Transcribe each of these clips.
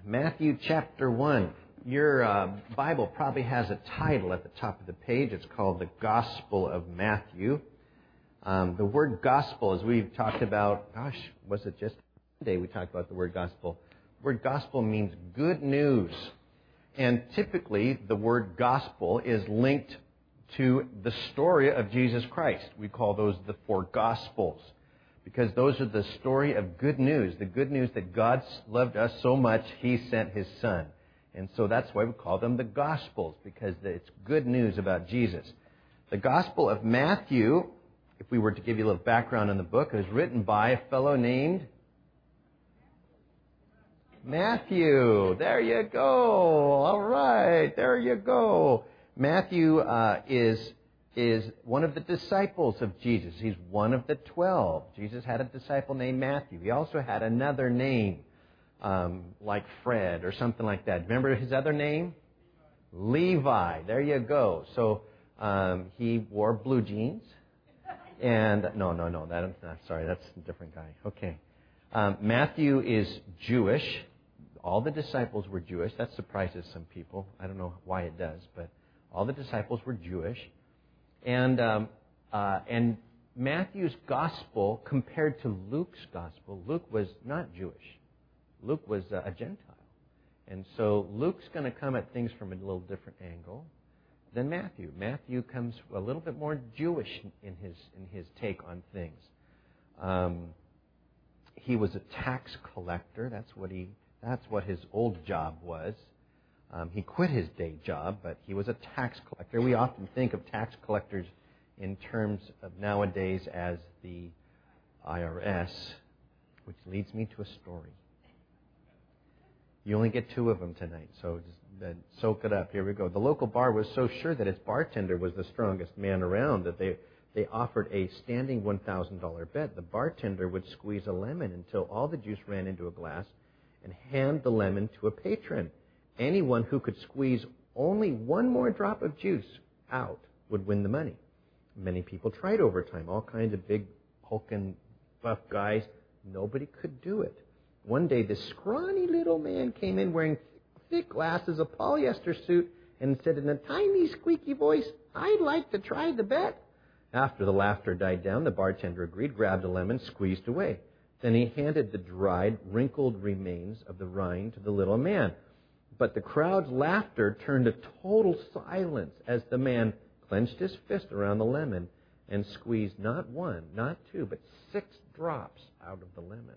Matthew chapter 1. Your Bible probably has a title at the top of the page. It's called the Gospel of Matthew. The word gospel, as we've talked about, was it just today we talked about the word gospel? The word gospel means good news. And typically, the word gospel is linked to the story of Jesus Christ. We call those the four gospels, because those are the story of good news, the good news that God loved us so much, He sent His Son. And so that's why we call them the Gospels, because it's good news about Jesus. The Gospel of Matthew, if we were to give you a little background on the book, it was written by a fellow named Matthew. There you go. All right. There you go. Matthew is one of the disciples of Jesus. He's one of the 12. Jesus had a disciple named Matthew. He also had another name, like Fred or something like that. Remember his other name? Levi. There you go. So he wore blue jeans. And no. Sorry, that's a different guy. Okay. Matthew is Jewish. All the disciples were Jewish. That surprises some people. I don't know why it does, but all the disciples were Jewish. And Matthew's gospel, compared to Luke's gospel, Luke was not Jewish. Luke was a Gentile. And so Luke's going to come at things from a little different angle than Matthew. Matthew comes a little bit more Jewish in his take on things. He was a tax collector. That's what his old job was. He quit his day job, but he was a tax collector. We often think of tax collectors in terms of nowadays as the IRS, which leads me to a story. You only get 2 of them tonight, so just soak it up. Here we go. The local bar was so sure that its bartender was the strongest man around that they offered a standing $1,000 bet. The bartender would squeeze a lemon until all the juice ran into a glass and hand the lemon to a patron. Anyone who could squeeze only one more drop of juice out would win the money. Many people tried over time, all kinds of big, hulking, buff guys. Nobody could do it. One day, this scrawny little man came in wearing thick glasses, a polyester suit, and said in a tiny, squeaky voice, "I'd like to try the bet." After the laughter died down, the bartender agreed, grabbed a lemon, squeezed away. Then he handed the dried, wrinkled remains of the rind to the little man. But the crowd's laughter turned to total silence as the man clenched his fist around the lemon and squeezed not 1, not 2, but 6 drops out of the lemon.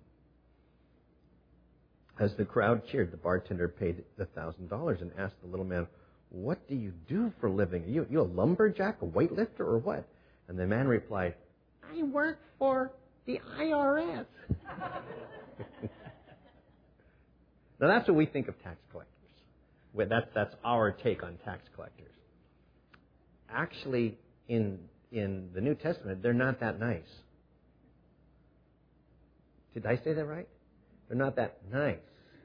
As the crowd cheered, the bartender paid the $1,000 and asked the little man, "What do you do for a living? Are you a lumberjack, a weightlifter, or what?" And the man replied, "I work for the IRS." Now that's what we think of tax collectors. That's our take on tax collectors. Actually, in the New Testament, they're not that nice. Did I say that right? They're not that nice.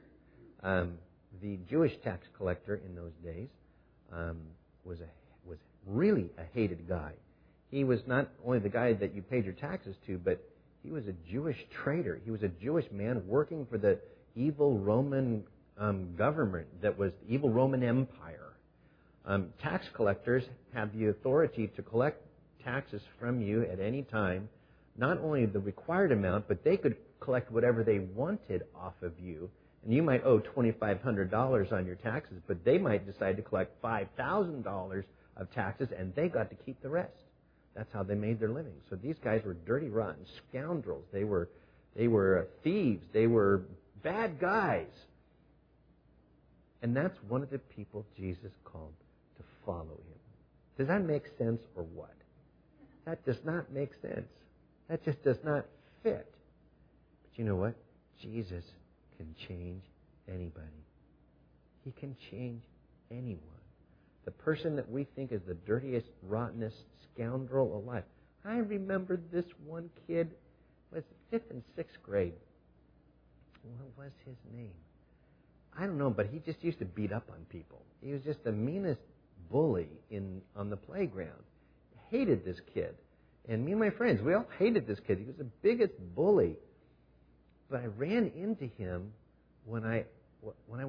The Jewish tax collector in those days was really a hated guy. He was not only the guy that you paid your taxes to, but he was a Jewish traitor. He was a Jewish man working for the evil Roman government that was the evil Roman Empire. Tax collectors had the authority to collect taxes from you at any time, not only the required amount, but they could collect whatever they wanted off of you. And you might owe $2,500 on your taxes, but they might decide to collect $5,000 of taxes, and they got to keep the rest. That's how they made their living. So these guys were dirty, rotten scoundrels. They were thieves. They were bad guys. And that's one of the people Jesus called to follow Him. Does that make sense or what? That does not make sense. That just does not fit. But you know what? Jesus can change anybody. He can change anyone. The person that we think is the dirtiest, rottenest scoundrel alive. I remember this one kid was 5th and 6th grade. What was his name? I don't know, but he just used to beat up on people. He was just the meanest bully on the playground. Hated this kid. And me and my friends, we all hated this kid. He was the biggest bully. But I ran into him when I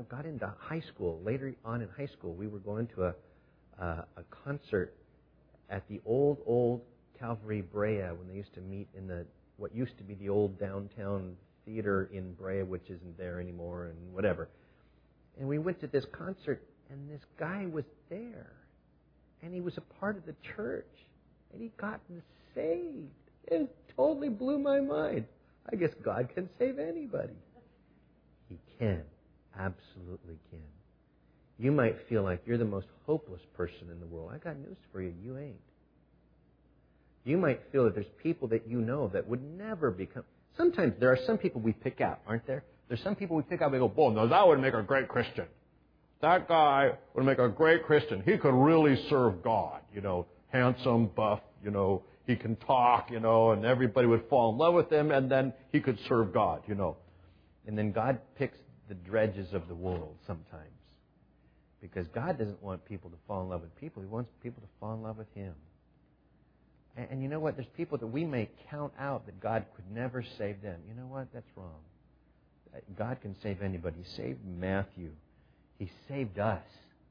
high school, later on in high school, we were going to a concert at the old Calvary Brea when they used to meet in what used to be the old downtown theater in Brea, which isn't there anymore, and whatever. And we went to this concert, and this guy was there, and he was a part of the church, and he got saved. It totally blew my mind. I guess God can save anybody. He can. Absolutely can. You might feel like you're the most hopeless person in the world. I got news for you. You ain't. You might feel that there's people that you know that would never become... Sometimes there are some people we pick out, aren't there? There's some people we pick out, we go, boy, no, that would make a great Christian. That guy would make a great Christian. He could really serve God. Handsome, buff, he can talk, and everybody would fall in love with him, and then he could serve God, And then God picks the dredges of the world sometimes. Because God doesn't want people to fall in love with people. He wants people to fall in love with Him. And you know what? There's people that we may count out that God could never save them. You know what? That's wrong. God can save anybody. He saved Matthew. He saved us.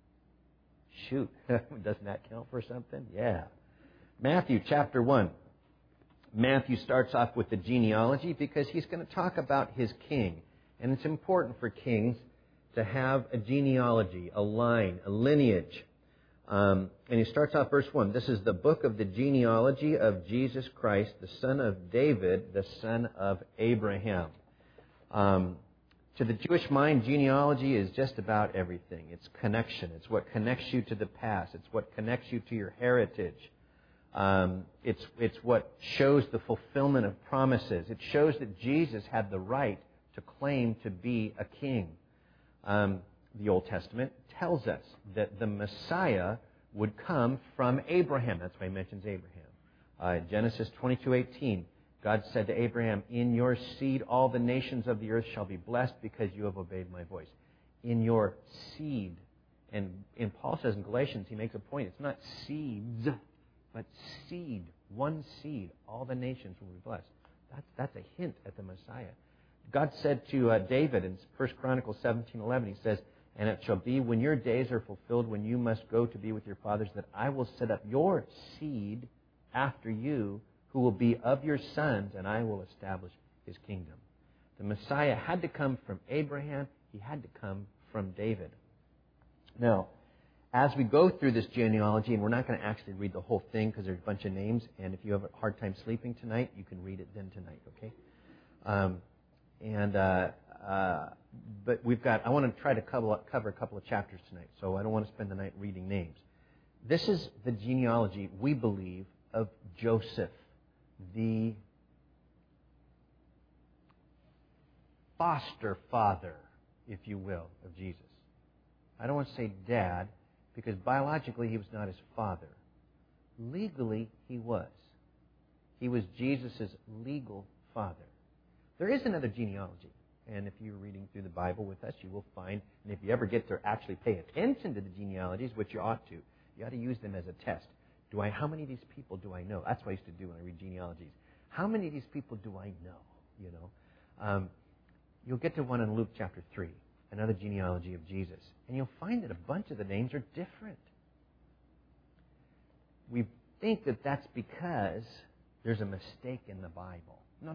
Shoot. Doesn't that count for something? Yeah. Matthew chapter 1. Matthew starts off with the genealogy because he's going to talk about his king. And it's important for kings to have a genealogy, a line, a lineage. And he starts off verse 1. This is the book of the genealogy of Jesus Christ, the son of David, the son of Abraham. To the Jewish mind, genealogy is just about everything. It's connection. It's what connects you to the past. It's what connects you to your heritage. It's what shows the fulfillment of promises. It shows that Jesus had the right to claim to be a king. The Old Testament tells us that the Messiah would come from Abraham. That's why he mentions Abraham. Genesis 22:18, God said to Abraham, in your seed all the nations of the earth shall be blessed because you have obeyed my voice. In your seed. And Paul says in Galatians, he makes a point, it's not seeds, but seed. One seed. All the nations will be blessed. That's a hint at the Messiah. God said to David in 1 Chronicles 17:11, he says, and it shall be when your days are fulfilled, when you must go to be with your fathers, that I will set up your seed after you, who will be of your sons, and I will establish His kingdom. The Messiah had to come from Abraham. He had to come from David. Now, as we go through this genealogy, and we're not going to actually read the whole thing because there's a bunch of names, and if you have a hard time sleeping tonight, you can read it then tonight, okay? But I want to try to cover a couple of chapters tonight, so I don't want to spend the night reading names. This is the genealogy, we believe, of Joseph, the foster father, if you will, of Jesus. I don't want to say dad, because biologically he was not his father. Legally, he was. He was Jesus' legal father. There is another genealogy. And if you're reading through the Bible with us, you will find, and if you ever get to actually pay attention to the genealogies, which you ought to, you ought to use them as a test. How many of these people do I know? That's what I used to do when I read genealogies. How many of these people do I know? You'll get to one in Luke chapter 3, another genealogy of Jesus. And you'll find that a bunch of the names are different. We think that that's because there's a mistake in the Bible. No.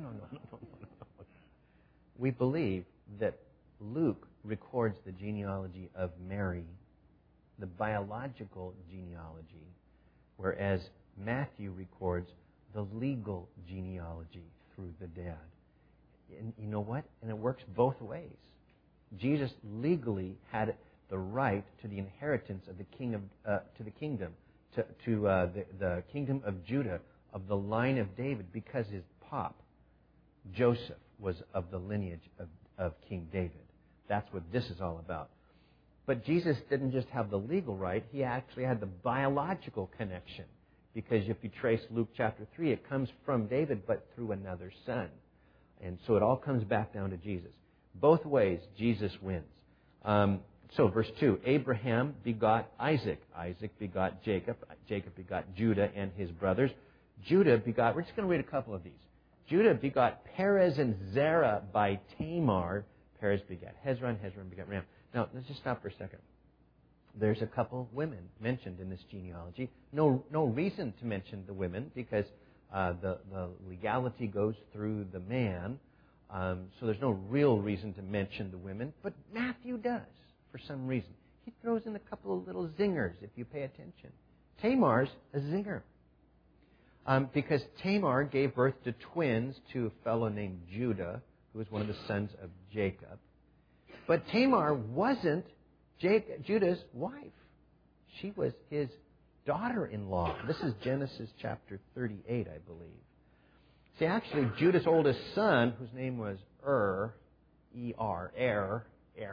We believe that Luke records the genealogy of Mary, the biological genealogy, whereas Matthew records the legal genealogy through the dad. And you know what? And it works both ways. Jesus legally had the right to the inheritance of the kingdom, to the kingdom of Judah, of the line of David, because his pop, Joseph, was of the lineage of King David. That's what this is all about. But Jesus didn't just have the legal right, he actually had the biological connection. Because if you trace Luke chapter 3, it comes from David, but through another son. And so it all comes back down to Jesus. Both ways, Jesus wins. So verse 2, Abraham begot Isaac. Isaac begot Jacob. Jacob begot Judah and his brothers. Judah begot, we're just going to read a couple of these. Judah begot Perez and Zerah by Tamar. Perez begat Hezron. Hezron begat Ram. Now, let's just stop for a second. There's a couple women mentioned in this genealogy. No reason to mention the women because the legality goes through the man. So there's no real reason to mention the women. But Matthew does, for some reason. He throws in a couple of little zingers if you pay attention. Tamar's a zinger. Because Tamar gave birth to twins to a fellow named Judah, who was one of the sons of Jacob. But Tamar wasn't Judah's wife. She was his daughter-in-law. This is Genesis chapter 38, I believe. See, actually, Judah's oldest son, whose name was Er,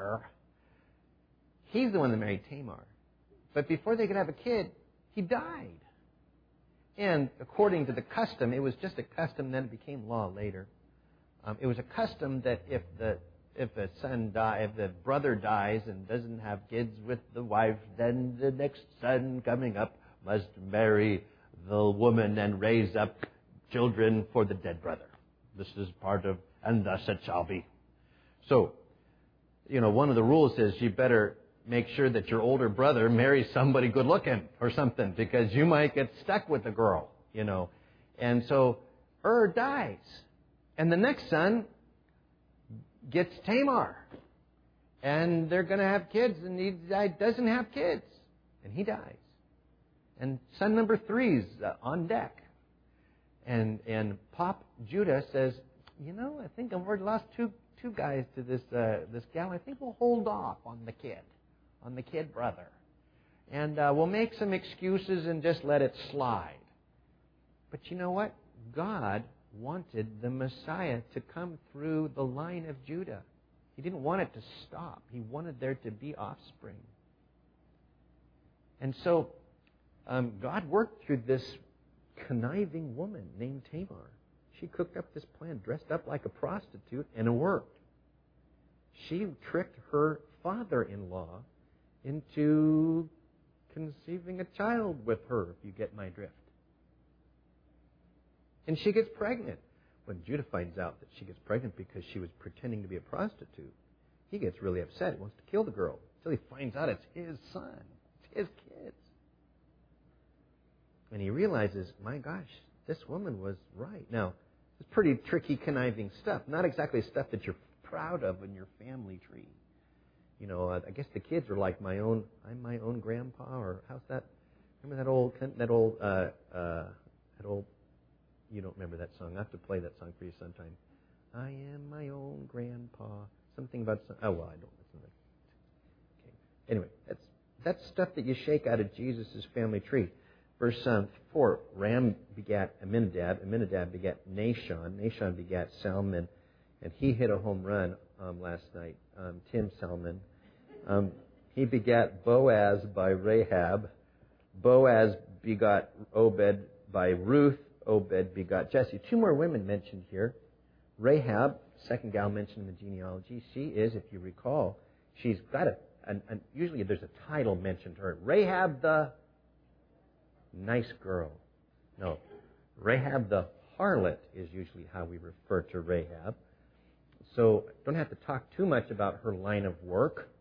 he's the one that married Tamar. But before they could have a kid, he died. And according to the custom, it was just a custom, then it became law later. It was a custom that if the brother dies and doesn't have kids with the wife, then the next son coming up must marry the woman and raise up children for the dead brother. This is part of, and thus it shall be. So, one of the rules is you better make sure that your older brother marries somebody good looking or something, because you might get stuck with the girl, And so dies. And the next son gets Tamar. And they're going to have kids, and he doesn't have kids. And he dies. And son number 3's on deck. And Pop Judah says, I think I've already lost two guys to this gal. I think we'll hold off on the kid brother. And we'll make some excuses and just let it slide. But you know what? God wanted the Messiah to come through the line of Judah. He didn't want it to stop. He wanted there to be offspring. And so God worked through this conniving woman named Tamar. She cooked up this plan, dressed up like a prostitute, and it worked. She tricked her father-in-law into conceiving a child with her, if you get my drift. And she gets pregnant. When Judah finds out that she gets pregnant because she was pretending to be a prostitute, he gets really upset. He wants to kill the girl until he finds out it's his son. It's his kids. And he realizes, my gosh, this woman was right. Now, it's pretty tricky, conniving stuff. Not exactly stuff that you're proud of in your family tree. I guess the kids are like I'm my own grandpa, or how's that? Remember that old, you don't remember that song. I have to play that song for you sometime. I am my own grandpa. Something about, I don't. Okay. Anyway, that's stuff that you shake out of Jesus' family tree. Verse 4, Ram begat Amminadab. Amminadab begat Nahshon. Nahshon begat Salmon. And he hit a home run last night, Tim Salmon. He begat Boaz by Rahab. Boaz begot Obed by Ruth. Obed begot Jesse. 2 more women mentioned here. Rahab, second gal mentioned in the genealogy. She is, if you recall, she's got usually there's a title mentioned to her. Rahab the nice girl. No, Rahab the harlot is usually how we refer to Rahab. So don't have to talk too much about her line of work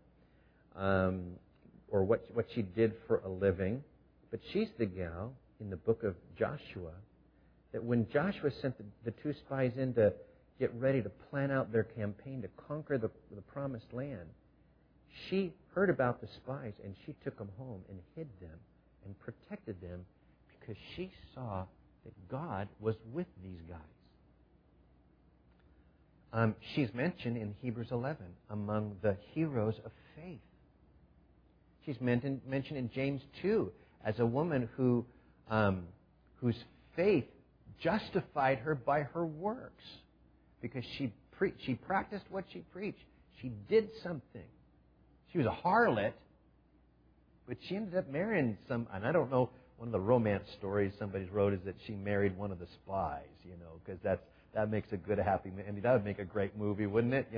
or what she did for a living. But she's the gal in the book of Joshua that when Joshua sent the 2 spies in to get ready to plan out their campaign to conquer the promised land, she heard about the spies and she took them home and hid them and protected them because she saw that God was with these guys. She's mentioned in Hebrews 11 among the heroes of faith. She's mentioned in James 2 as a woman whose faith justified her by her works because she practiced what she preached. She did something. She was a harlot, but she ended up marrying and I don't know, one of the romance stories somebody wrote is that she married one of the spies, because that makes a good, happy, and that would make a great movie, wouldn't it,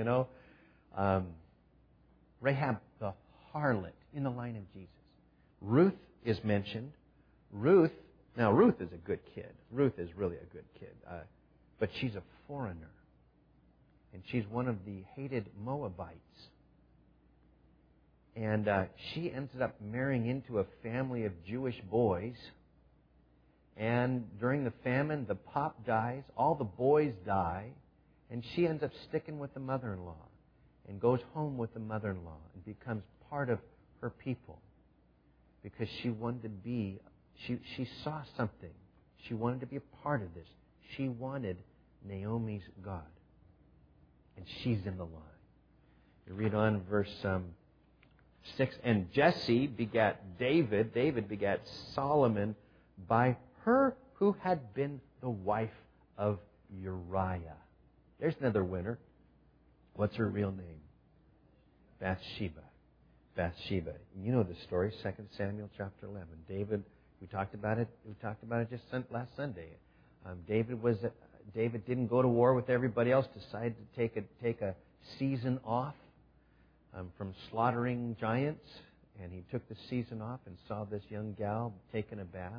Rahab the harlot in the line of Jesus. Ruth is mentioned. Ruth is a good kid. Ruth is really a good kid. But she's a foreigner. And she's one of the hated Moabites. And she ended up marrying into a family of Jewish boys. And during the famine, the pop dies, all the boys die, and she ends up sticking with the mother-in-law and goes home with the mother-in-law and becomes part of her people because she wanted to be, she saw something. She wanted to be a part of this. She wanted Naomi's God. And she's in the line. You read on verse 6. And Jesse begat David. David begat Solomon by her who had been the wife of Uriah. There's another winner. What's her real name? Bathsheba. Bathsheba. You know the story, 2 Samuel chapter 11. David, we talked about it just last Sunday. David didn't go to war with everybody else, decided to take a season off from slaughtering giants, and he took the season off and saw this young gal taking a bath.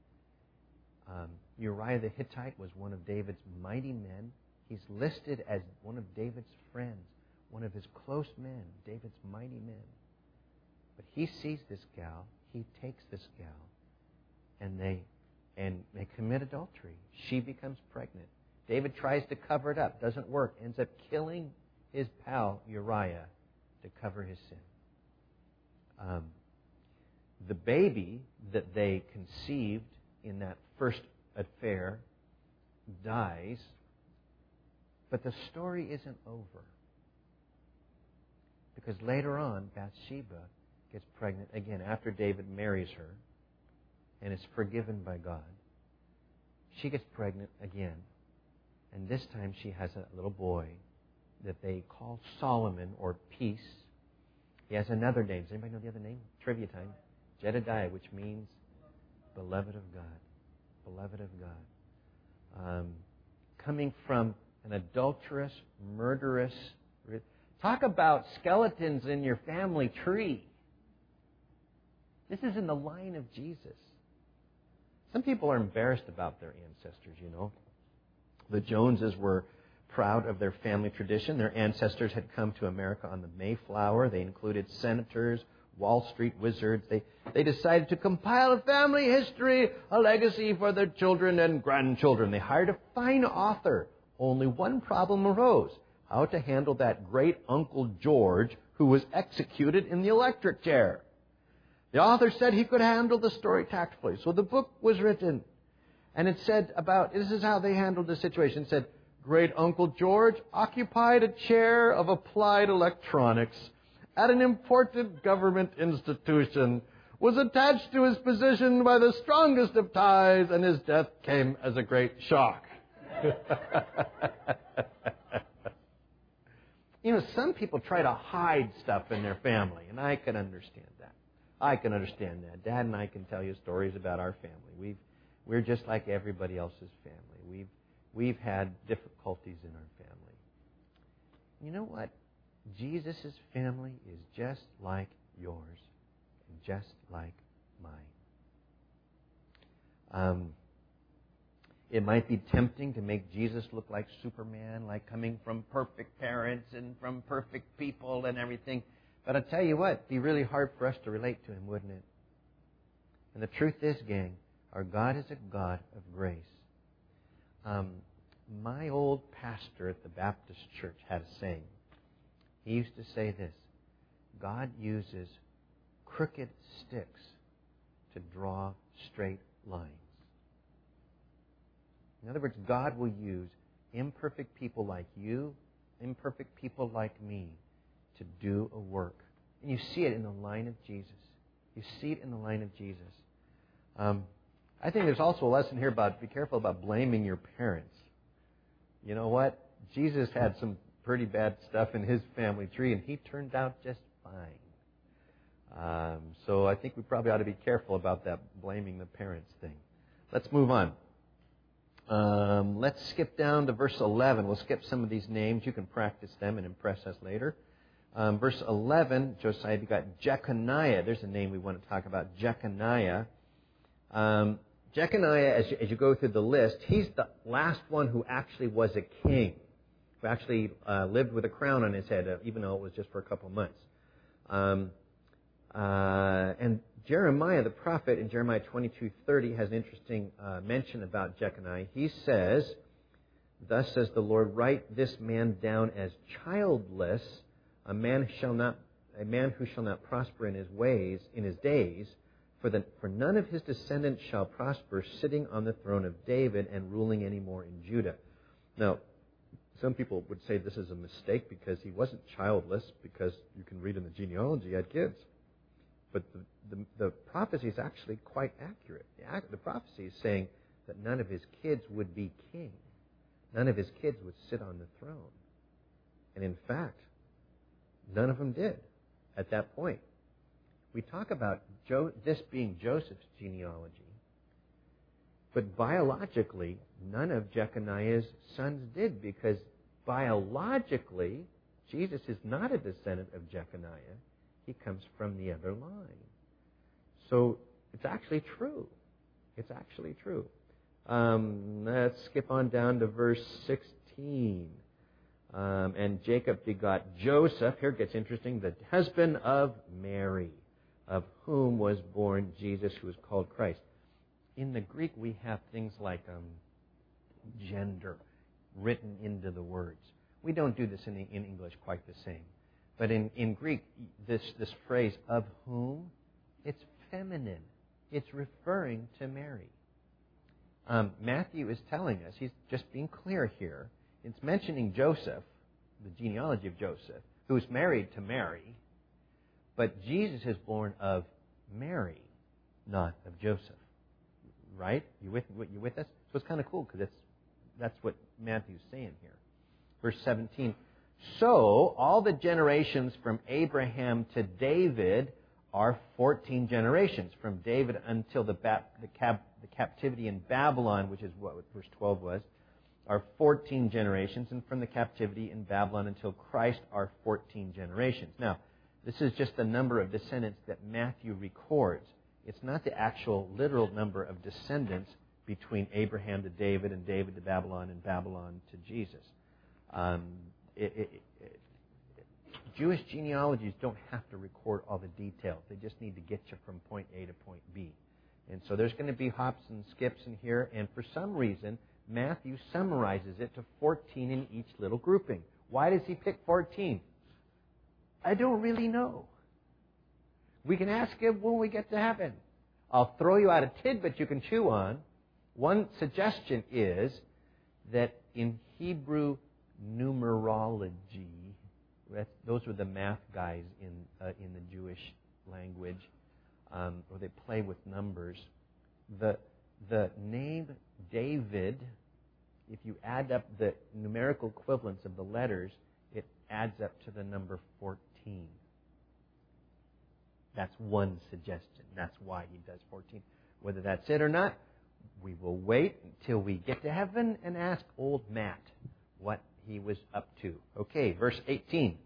Uriah the Hittite was one of David's mighty men. He's listed as one of David's friends, one of his close men, David's mighty men. But he sees this gal, he takes this gal, and they commit adultery. She becomes pregnant. David tries to cover it up, doesn't work, ends up killing his pal Uriah to cover his sin. The baby that they conceived in that first affair dies, but the story isn't over. Because later on, Bathsheba gets pregnant again after David marries her and is forgiven by God. She gets pregnant again, and this time she has a little boy that they call Solomon or Peace. He has another name. Does anybody know the other name? Trivia time. Jedediah, which means beloved of God. Beloved of God. Coming from an adulterous, murderous... Talk about skeletons in your family tree. This is in the line of Jesus. Some people are embarrassed about their ancestors, you know. The Joneses were proud of their family tradition. Their ancestors had come to America on the Mayflower. They included senators, Wall Street wizards. They decided to compile a family history, a legacy for their children and grandchildren. They hired a fine author. Only one problem arose: how to handle that great Uncle George who was executed in the electric chair. The author said he could handle the story tactfully. So the book was written. And it said this is how they handled the situation. It said, Great Uncle George occupied a chair of applied electronics at an important government institution, was attached to his position by the strongest of ties, and his death came as a great shock. You know, some people try to hide stuff in their family, and I can understand that. Dad and I can tell you stories about our family. We're just like everybody else's family. We've had difficulties in our family. You know what? Jesus' family is just like yours and just like mine. It might be tempting to make Jesus look like Superman, like coming from perfect parents and from perfect people and everything. But I'll tell you what, it'd be really hard for us to relate to Him, wouldn't it? And the truth is, gang, our God is a God of grace. My old pastor at the Baptist church had a saying. He used to say this: God uses crooked sticks to draw straight lines. In other words, God will use imperfect people like you, imperfect people like me, to do a work. And you see it in the line of Jesus. You see it in the line of Jesus. I think there's also a lesson here about be careful about blaming your parents. You know what? Jesus had some pretty bad stuff in His family tree, and He turned out just fine. So I think we probably ought to be careful about that blaming the parents thing. Let's move on. Let's skip down to verse 11. We'll skip some of these names. You can practice them and impress us later. Verse 11, Josiah begot Jeconiah. There's a name we want to talk about, Jeconiah. Jeconiah, as you go through the list, he's the last one who actually was a king, who actually lived with a crown on his head, even though it was just for a couple months. And Jeremiah, the prophet, in Jeremiah 22:30, has an interesting mention about Jeconiah. He says, "Thus says the Lord, write this man down as childless, a man who shall not prosper in his ways, in his days, for none of his descendants shall prosper, sitting on the throne of David and ruling anymore in Judah." Now, some people would say this is a mistake because he wasn't childless, because you can read in the genealogy he had kids. But the prophecy is actually quite accurate. The prophecy is saying that none of his kids would be king. None of his kids would sit on the throne. And in fact, none of them did at that point. We talk about this being Joseph's genealogy, but biologically, none of Jeconiah's sons did, because biologically, Jesus is not a descendant of Jeconiah. He comes from the other line. So it's actually true. It's actually true. Let's skip on down to verse 16. And Jacob begot Joseph. Here it gets interesting. The husband of Mary, of whom was born Jesus, who is called Christ. In the Greek, we have things like gender written into the words. We don't do this in English quite the same. But in Greek, this phrase, of whom, it's feminine. It's referring to Mary. Matthew is telling us, he's just being clear here, it's mentioning Joseph, the genealogy of Joseph, who's married to Mary, but Jesus is born of Mary, not of Joseph. Right? You with us? So it's kind of cool, because that's what Matthew's saying here. Verse 17, "So all the generations from Abraham to David are 14 generations, from David until the captivity in Babylon," which is what verse 12 was, "are 14 generations, and from the captivity in Babylon until Christ are 14 generations." Now, this is just the number of descendants that Matthew records. It's not the actual literal number of descendants between Abraham to David and David to Babylon and Babylon to Jesus. Jewish genealogies don't have to record all the details. They just need to get you from point A to point B. And so there's going to be hops and skips in here, and for some reason, Matthew summarizes it to 14 in each little grouping. Why does he pick 14? I don't really know. We can ask him when we get to heaven. I'll throw you out a tidbit you can chew on. One suggestion is that in Hebrew numerology, those were the math guys in the Jewish language, or they play with numbers. The name David, if you add up the numerical equivalents of the letters, it adds up to the number 14. That's one suggestion. That's why he does 14. Whether that's it or not, we will wait until we get to heaven and ask old Matt what he was up to. Okay, verse 18.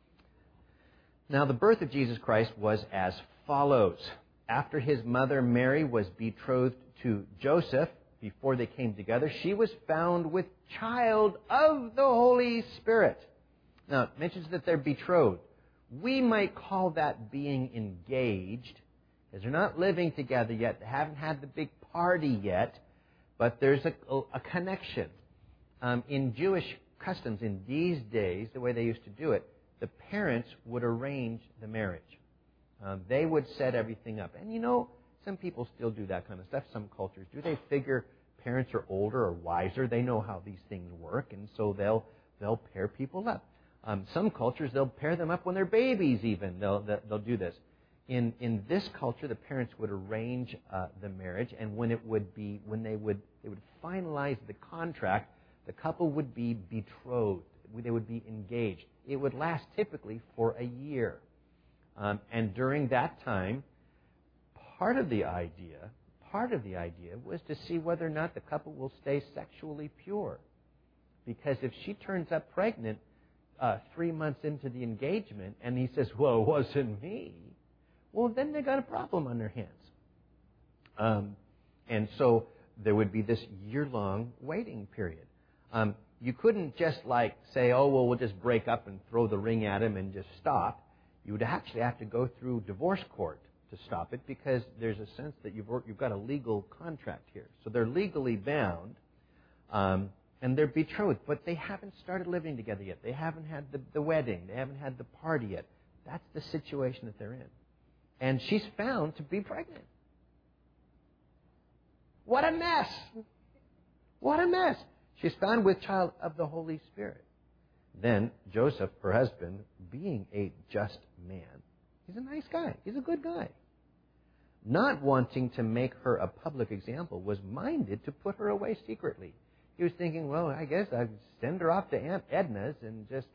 "Now the birth of Jesus Christ was as follows. After his mother Mary was betrothed to Joseph, before they came together, she was found with child of the Holy Spirit." Now, it mentions that they're betrothed. We might call that being engaged, because they're not living together yet. They haven't had the big party yet, but there's a connection. In Jewish customs in these days, the way they used to do it, the parents would arrange the marriage. They would set everything up. And some people still do that kind of stuff. Some cultures do. They figure parents are older or wiser. They know how these things work, and so they'll pair people up. Some cultures, they'll pair them up when they're babies even. They'll do this. In this culture, the parents would arrange the marriage, and when they would finalize the contract, the couple would be betrothed. They would be engaged. It would last typically for a year. And during that time, part of the idea was to see whether or not the couple will stay sexually pure. Because if she turns up pregnant 3 months into the engagement, and he says, "Well, it wasn't me," well, then they got a problem on their hands. And so there would be this year-long waiting period. You couldn't just say, "Oh, well, we'll just break up and throw the ring at him and just stop." You would actually have to go through divorce court to stop it because there's a sense that you've got a legal contract here. So they're legally bound, and they're betrothed, but they haven't started living together yet. They haven't had the wedding. They haven't had the party yet. That's the situation that they're in. And she's found to be pregnant. What a mess! What a mess! She's found with child of the Holy Spirit. Then Joseph, her husband, being a just man, he's a nice guy. He's a good guy. Not wanting to make her a public example, was minded to put her away secretly. He was thinking, well, I guess I'd send her off to Aunt Edna's and just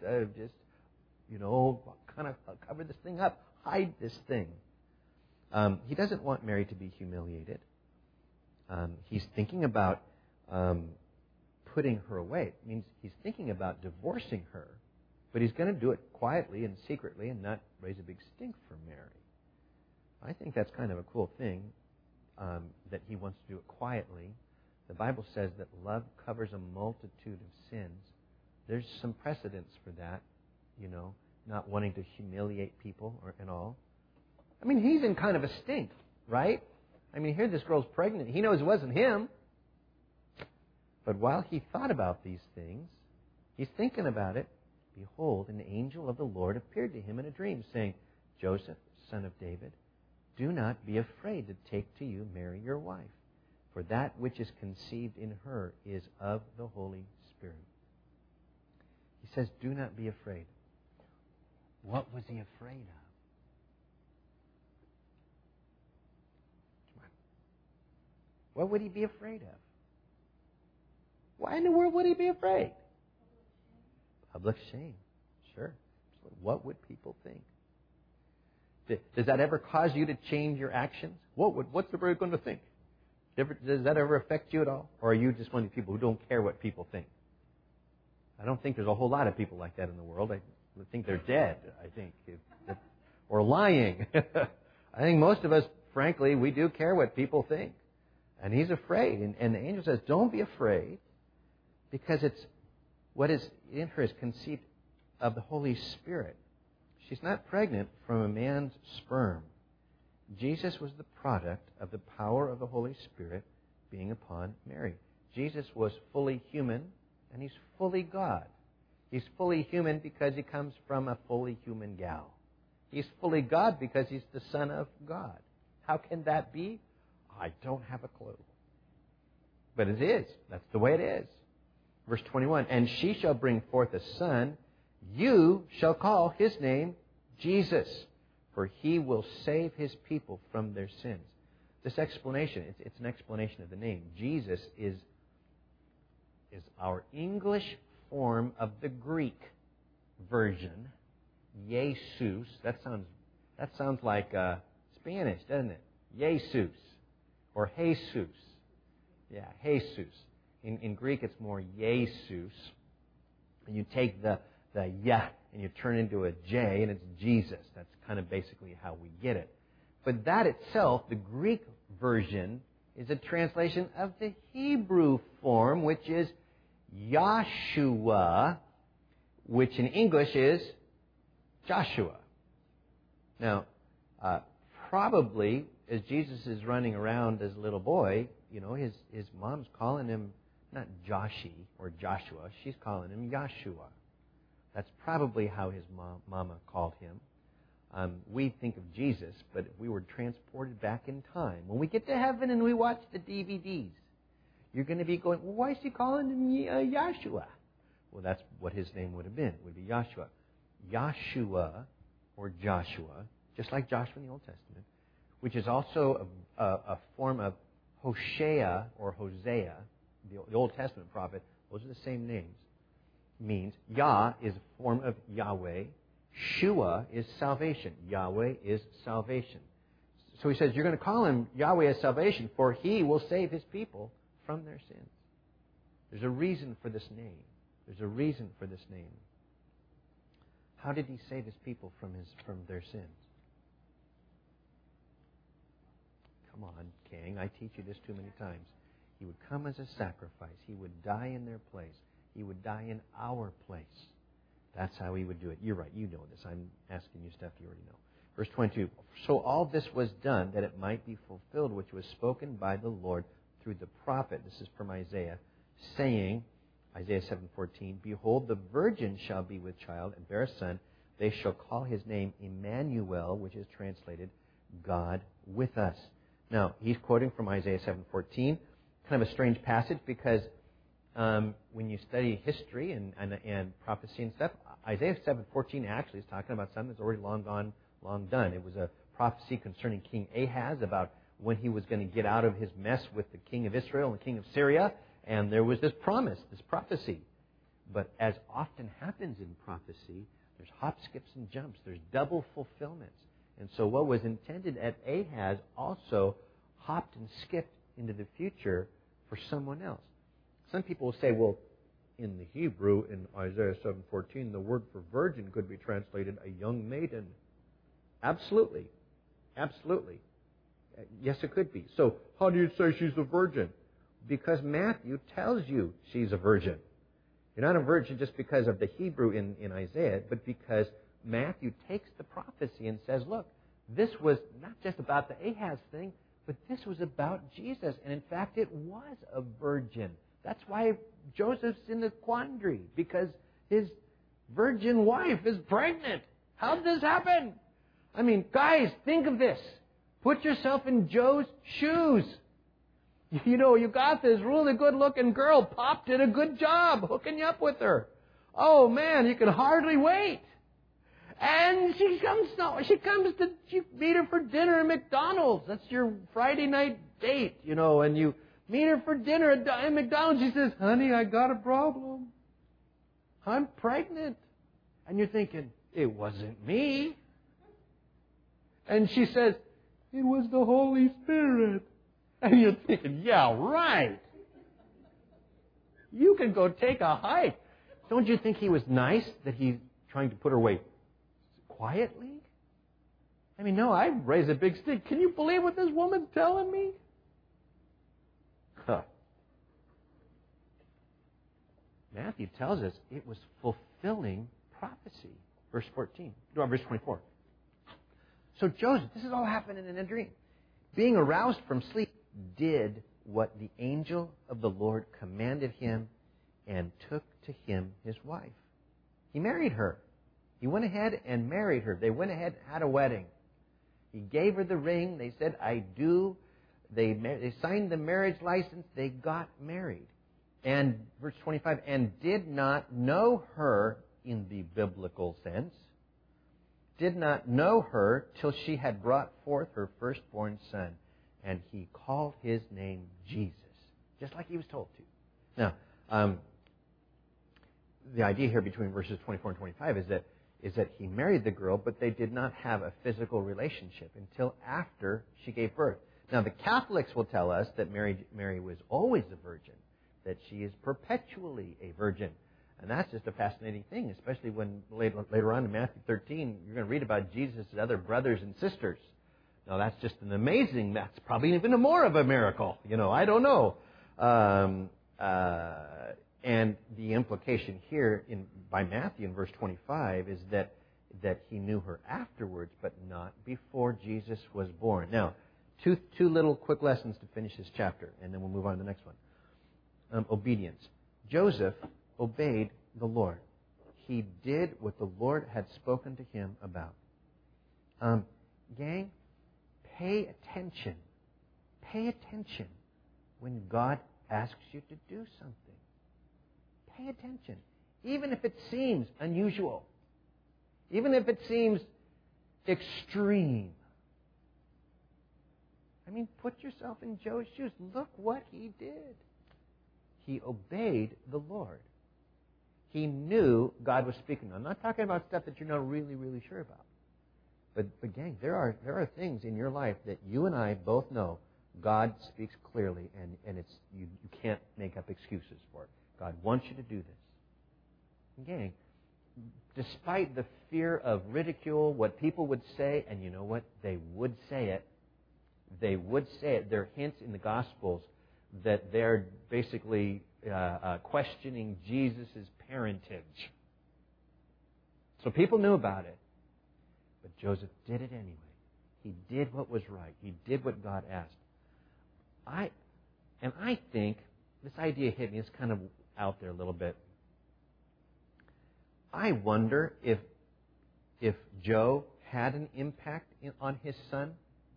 kind of cover this thing up, hide this thing. He doesn't want Mary to be humiliated. He's thinking about putting her away. It means he's thinking about divorcing her, but he's going to do it quietly and secretly and not raise a big stink for Mary. I think that's kind of a cool thing, that he wants to do it quietly. The Bible says that love covers a multitude of sins. There's some precedents for that, not wanting to humiliate people and all. I mean, he's in kind of a stink, right? I mean, here this girl's pregnant. He knows it wasn't him. But while he thought about these things, he's thinking about it. Behold, an angel of the Lord appeared to him in a dream, saying, Joseph, son of David, do not be afraid to take to you Mary your wife, for that which is conceived in her is of the Holy Spirit. He says, do not be afraid. What was he afraid of? Come on. What would he be afraid of? Why in the world would he be afraid? Public shame. Sure. What would people think? Does that ever cause you to change your actions? What's everybody going to think? Does that ever affect you at all? Or are you just one of the people who don't care what people think? I don't think there's a whole lot of people like that in the world. I think they're dead, I think. Or lying. I think most of us, frankly, we do care what people think. And he's afraid. And the angel says, don't be afraid, because it's what is in her is conceived of the Holy Spirit. She's not pregnant from a man's sperm. Jesus was the product of the power of the Holy Spirit being upon Mary. Jesus was fully human, and he's fully God. He's fully human because he comes from a fully human gal. He's fully God because he's the Son of God. How can that be? I don't have a clue. But it is. That's the way it is. Verse 21, and she shall bring forth a son. You shall call his name Jesus, for he will save his people from their sins. This explanation, it's an explanation of the name. Jesus is our English form of the Greek version, Jesus. That sounds like Spanish, doesn't it? Jesus or Jesus. Yeah, Jesus. In Greek, it's more Jesus. And you take the ya and you turn into a J, and it's Jesus. That's kind of basically how we get it. But that itself, the Greek version, is a translation of the Hebrew form, which is Yahshua, which in English is Joshua. Now, probably as Jesus is running around as a little boy, his mom's calling him not Joshi or Joshua. She's calling him Yahshua. That's probably how his mama called him. We think of Jesus, but if we were transported back in time, when we get to heaven and we watch the DVDs, you're going to be going, well, why is he calling him Yahshua? Well, that's what his name would have been. It would be Yahshua. Yahshua, or Joshua, just like Joshua in the Old Testament, which is also a form of Hosea or Hosea, the Old Testament prophet. Those are the same names. Means Yah is a form of Yahweh. Shua is salvation. Yahweh is salvation. So he says, you're going to call him Yahweh as salvation, for he will save his people from their sins. There's a reason for this name. There's a reason for this name. How did he save his people from their sins? Come on, King. I teach you this too many times. He would come as a sacrifice. He would die in their place. He would die in our place. That's how he would do it. You're right. You know this. I'm asking you stuff you already know. Verse 22. So all this was done that it might be fulfilled, which was spoken by the Lord through the prophet. This is from Isaiah, saying, Isaiah 7:14, Behold, the virgin shall be with child and bear a son. They shall call his name Emmanuel, which is translated God with us. Now, he's quoting from Isaiah 7:14. Kind of a strange passage because when you study history and prophecy and stuff, Isaiah 7:14 actually is talking about something that's already long gone, long done. It was a prophecy concerning King Ahaz about when he was going to get out of his mess with the king of Israel and the king of Syria. And there was this promise, this prophecy. But as often happens in prophecy, there's hops, skips, and jumps. There's double fulfillments. And so what was intended at Ahaz also hopped and skipped into the future for someone else. Some people will say, well, in the Hebrew, in Isaiah 7:14, the word for virgin could be translated a young maiden. Absolutely. Absolutely. Yes, it could be. So how do you say she's a virgin? Because Matthew tells you she's a virgin. You're not a virgin just because of the Hebrew in Isaiah, but because Matthew takes the prophecy and says, look, this was not just about the Ahaz thing, but this was about Jesus. And in fact, it was a virgin. That's why Joseph's in the quandary, because his virgin wife is pregnant. How did this happen? I mean, guys, think of this. Put yourself in Joe's shoes. You know, you got this really good-looking girl. Pop did a good job hooking you up with her. Oh, man, you can hardly wait. And you meet her for dinner at McDonald's. That's your Friday night date, you know, and you meet her for dinner at McDonald's. She says, honey, I got a problem. I'm pregnant. And you're thinking, it wasn't me. And she says, it was the Holy Spirit. And you're thinking, yeah, right. You can go take a hike. Don't you think he was nice that he's trying to put her away quietly? I mean, no, I'd raise a big stick. Can you believe what this woman's telling me? Huh. Matthew tells us it was fulfilling prophecy. Verse 24. So Joseph, this is all happening in a dream. Being aroused from sleep, did what the angel of the Lord commanded him and took to him his wife. He married her. He went ahead and married her. They went ahead and had a wedding. He gave her the ring. They said, I do. They signed the marriage license. They got married. And verse 25, and did not know her in the biblical sense, did not know her till she had brought forth her firstborn son. And he called his name Jesus, just like he was told to. Now, the idea here between verses 24 and 25 is that he married the girl, but they did not have a physical relationship until after she gave birth. Now, the Catholics will tell us that Mary was always a virgin, that she is perpetually a virgin. And that's just a fascinating thing, especially when later on in Matthew 13, you're going to read about Jesus' other brothers and sisters. Now, that's just that's probably even more of a miracle. You know, I don't know. And the implication here by Matthew in verse 25 is that he knew her afterwards, but not before Jesus was born. Now, two little quick lessons to finish this chapter, and then we'll move on to the next one. Obedience. Joseph obeyed the Lord. He did what the Lord had spoken to him about. Gang, pay attention. Pay attention when God asks you to do something. Pay attention. Even if it seems unusual. Even if it seems extreme. I mean, put yourself in Joe's shoes. Look what he did. He obeyed the Lord. He knew God was speaking. I'm not talking about stuff that you're not really, really sure about. But gang, there are things in your life that you and I both know God speaks clearly, and it's you can't make up excuses for it. God wants you to do this. And gang, despite the fear of ridicule, what people would say, and you know what? They would say it. They would say it. There are hints in the Gospels that they're basically questioning Jesus' parentage. So people knew about it. But Joseph did it anyway. He did what was right. He did what God asked. I think this idea hit me. It's kind of out there a little bit. I wonder if Joe had an impact on his son.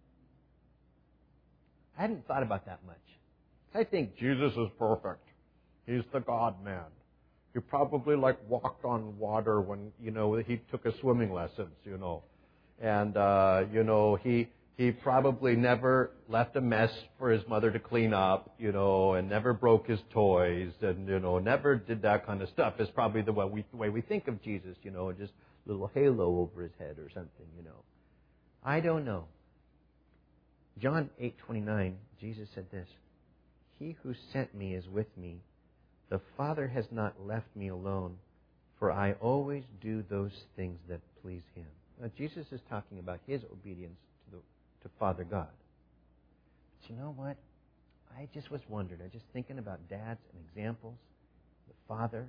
I hadn't thought about that much. I think Jesus is perfect. He's the God-man. He probably walked on water when, he took his swimming lessons, And, he probably never left a mess for his mother to clean up, and never broke his toys and, never did that kind of stuff. It's probably the way we think of Jesus, just a little halo over his head or something, I don't know. John 8:29, Jesus said this, "He who sent me is with me. The Father has not left me alone, for I always do those things that please Him." Now, Jesus is talking about His obedience to Father God. But you know what? I just was wondering. I was just thinking about dads and examples. The father.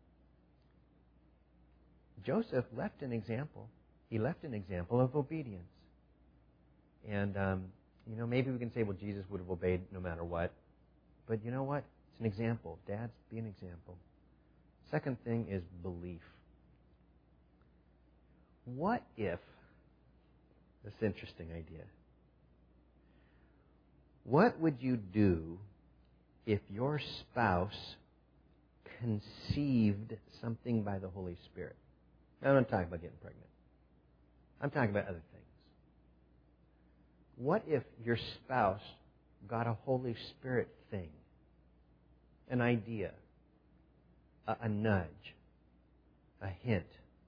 Joseph left an example. He left an example of obedience. And, maybe we can say, well, Jesus would have obeyed no matter what. But you know what? It's an example. Dads, be an example. Second thing is belief. What if, this interesting idea, what would you do if your spouse conceived something by the Holy Spirit? Now, I'm not talking about getting pregnant. I'm talking about other things. What if your spouse got a Holy Spirit thing? An idea, a nudge, a hint,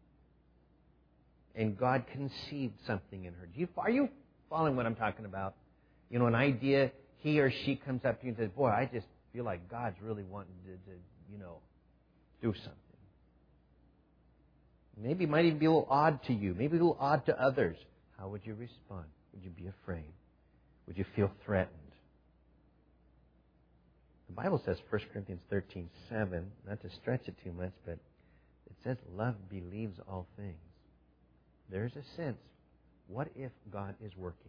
and God conceived something in her. Are you following what I'm talking about? An idea, he or she comes up to you and says, boy, I just feel like God's really wanting to do something. Maybe it might even be a little odd to you, maybe a little odd to others. How would you respond? Would you be afraid? Would you feel threatened? The Bible says, 1 Corinthians 13:7, not to stretch it too much, but it says, love believes all things. There's a sense, what if God is working?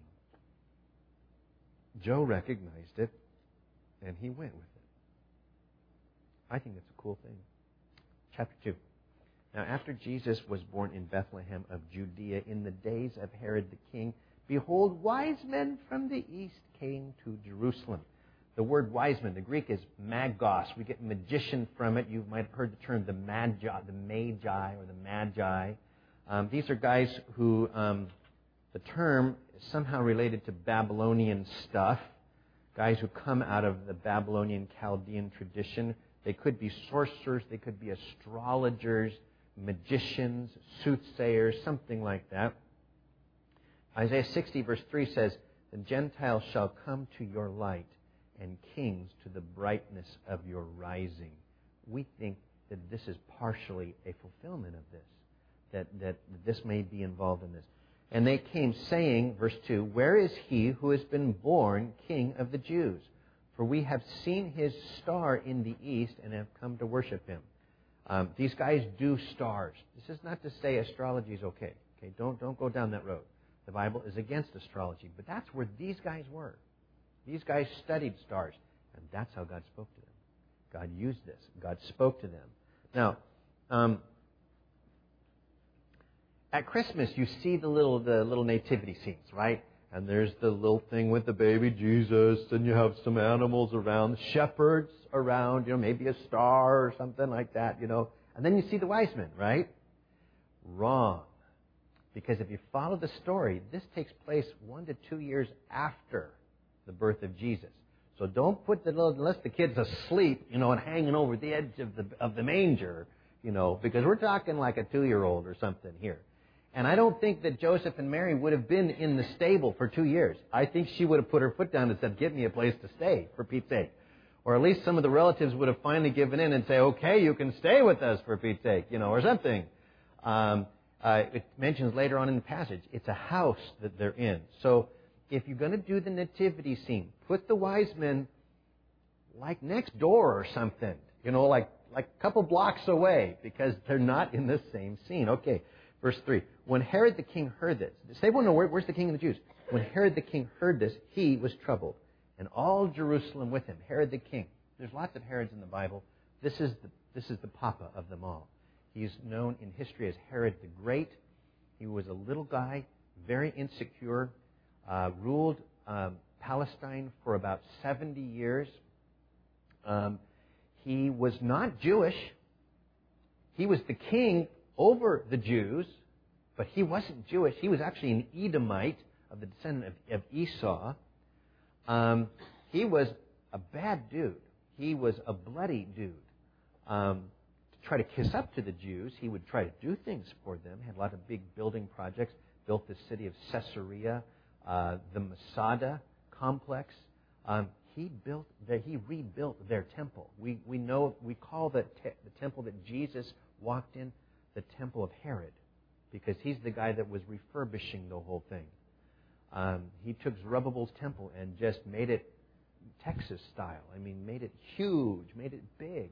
Joe recognized it, and he went with it. I think that's a cool thing. Chapter 2. Now, after Jesus was born in Bethlehem of Judea in the days of Herod the king, behold, wise men from the east came to Jerusalem. The word wise men, the Greek is magos. We get magician from it. You might have heard the term the magi or the magi. These are guys who, the term is somehow related to Babylonian stuff. Guys who come out of the Babylonian Chaldean tradition. They could be sorcerers. They could be astrologers, magicians, soothsayers, something like that. Isaiah 60 verse 3 says, the Gentiles shall come to your light, and kings to the brightness of your rising. We think that this is partially a fulfillment of this, that this may be involved in this. And they came saying, verse 2, where is he who has been born King of the Jews? For we have seen his star in the east and have come to worship him. These guys do stars. This is not to say astrology is okay. Okay, don't go down that road. The Bible is against astrology, but that's where these guys were. These guys studied stars, and that's how God spoke to them. God used this. God spoke to them. Now, at Christmas, you see the little nativity scenes, right? And there's the little thing with the baby Jesus, and you have some animals around, shepherds around, maybe a star or something like that, And then you see the wise men, right? Wrong. Because if you follow the story, this takes place 1 to 2 years after the birth of Jesus. So don't put unless the kid's asleep, and hanging over the edge of the manger, because we're talking like a 2-year-old or something here. And I don't think that Joseph and Mary would have been in the stable for 2 years. I think she would have put her foot down and said, "Give me a place to stay, for Pete's sake." Or at least some of the relatives would have finally given in and say, "Okay, you can stay with us for Pete's sake," or something. It mentions later on in the passage, it's a house that they're in. So if you're going to do the nativity scene, put the wise men like next door or something, like a couple blocks away, because they're not in the same scene. Okay, Verse 3. When Herod the king heard this, does anyone know where's the king of the Jews? When Herod the king heard this, he was troubled, and all Jerusalem with him. Herod the king. There's lots of Herods in the Bible. This is the papa of them all. He's known in history as Herod the Great. He was a little guy, very insecure, ruled Palestine for about 70 years. He was not Jewish. He was the king over the Jews, but he wasn't Jewish. He was actually an Edomite of the descendant of Esau. He was a bad dude. He was a bloody dude. To try to kiss up to the Jews, he would try to do things for them. Had a lot of big building projects. Built the city of Caesarea, the Masada complex. He rebuilt their temple. We call the temple that Jesus walked in the temple of Herod, because he's the guy that was refurbishing the whole thing. He took Zerubbabel's temple and just made it Texas style. I mean, made it huge, made it big.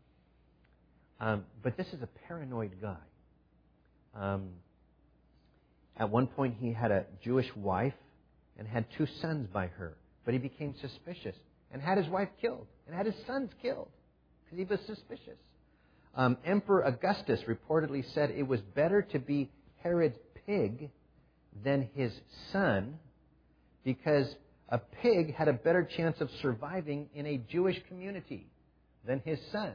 But this is a paranoid guy. At one point, he had a Jewish wife and had 2 sons by her. But he became suspicious and had his wife killed and had his sons killed because he was suspicious. Emperor Augustus reportedly said it was better to be Herod's pig than his son, because a pig had a better chance of surviving in a Jewish community than his son.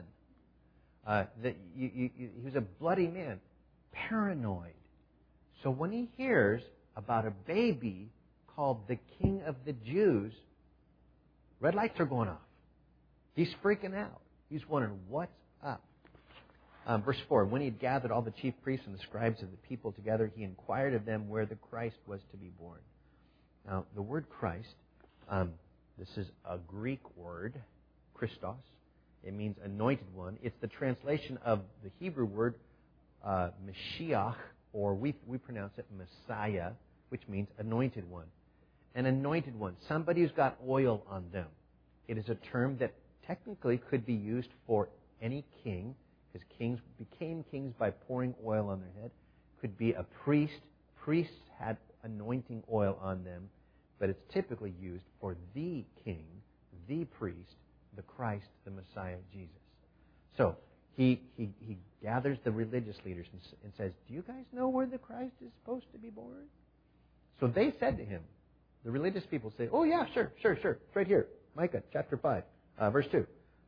He was a bloody man, paranoid. So when he hears about a baby called the King of the Jews, red lights are going off. He's freaking out. He's wondering, what's up? Verse 4, when he had gathered all the chief priests and the scribes of the people together, he inquired of them where the Christ was to be born. Now, the word Christ, this is a Greek word, Christos. It means anointed one. It's the translation of the Hebrew word Mashiach, or we pronounce it Messiah, which means anointed one. An anointed one, somebody who's got oil on them. It is a term that technically could be used for any king, because kings became kings by pouring oil on their head. Could be a priest. Priests had anointing oil on them, but it's typically used for the king, the priest, the Christ, the Messiah, Jesus. So he gathers the religious leaders and says, do you guys know where the Christ is supposed to be born? So they said to him, the religious people say, oh yeah, sure. It's right here. Micah chapter 5, verse 2.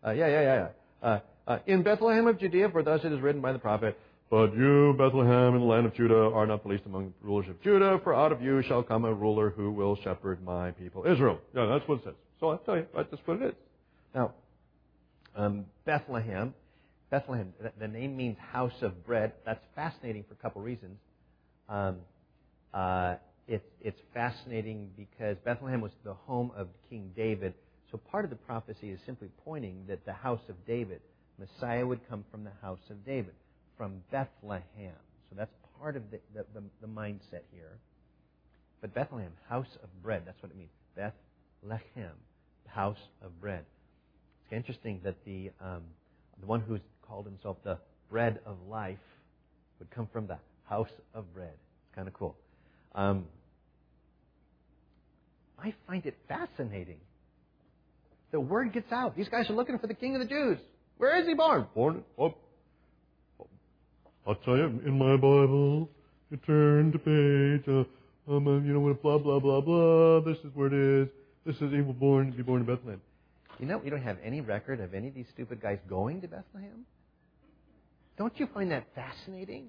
In Bethlehem of Judea, for thus it is written by the prophet, but you, Bethlehem, in the land of Judah, are not the least among the rulers of Judah, for out of you shall come a ruler who will shepherd my people Israel. Yeah, that's what it says. So I'll tell you, that's what it is. Now, Bethlehem, the name means house of bread. That's fascinating for a couple reasons. It's fascinating because Bethlehem was the home of King David. So part of the prophecy is simply pointing that the house of David, Messiah would come from the house of David, from Bethlehem. So that's part of the mindset here. But Bethlehem, house of bread, that's what it means. Bethlehem, house of bread. It's interesting that the one who's called himself the bread of life would come from the house of bread. It's kind of cool. I find it fascinating. The word gets out. These guys are looking for the King of the Jews. Where is he born? I'll tell you, in my Bible, you turn to page, blah, blah, blah, blah. This is where it is. This is he will be born in Bethlehem. You know, we don't have any record of any of these stupid guys going to Bethlehem. Don't you find that fascinating?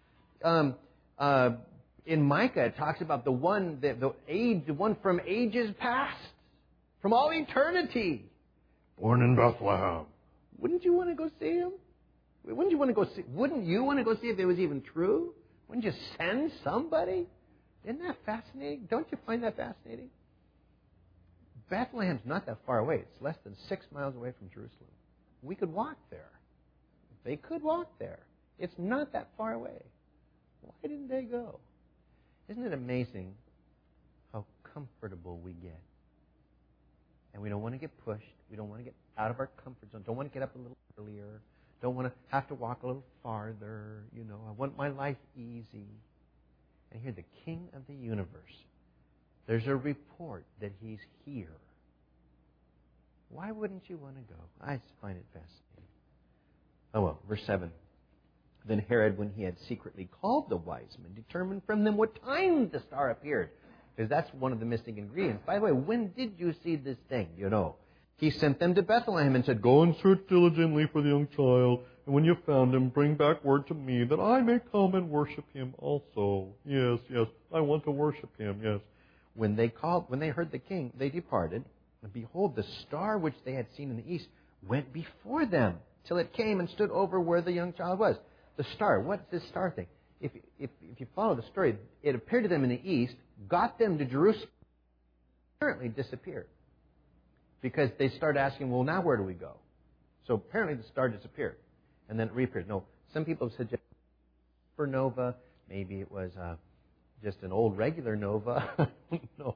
In Micah, it talks about the one from ages past, from all eternity, Born in Bethlehem. Wouldn't you want to go see him? Wouldn't you want to go see if it was even true? Wouldn't you send somebody? Isn't that fascinating? Don't you find that fascinating? Bethlehem's not that far away. It's less than 6 miles away from Jerusalem. We could walk there. They could walk there. It's not that far away. Why didn't they go? Isn't it amazing how comfortable we get? And we don't want to get pushed. We don't want to get out of our comfort zone. Don't want to get up a little earlier. Don't want to have to walk a little farther. I want my life easy. And here, the King of the universe, there's a report that He's here. Why wouldn't you want to go? I just find it fascinating. Oh well, verse 7. Then Herod, when he had secretly called the wise men, determined from them what time the star appeared. Because that's one of the missing ingredients. By the way, when did you see this thing? He sent them to Bethlehem and said, "Go and search diligently for the young child, and when you have found him, bring back word to me, that I may come and worship him also." Yes, I want to worship him, yes. When they heard the king, they departed, and behold, the star which they had seen in the east went before them, till it came and stood over where the young child was. The star, what's this star thing? If you follow the story, it appeared to them in the east, got them to Jerusalem, apparently disappeared. Because they started asking, well, now where do we go? So apparently the star disappeared, and then it reappeared. No, some people suggest supernova. Maybe it was just an old regular nova. No,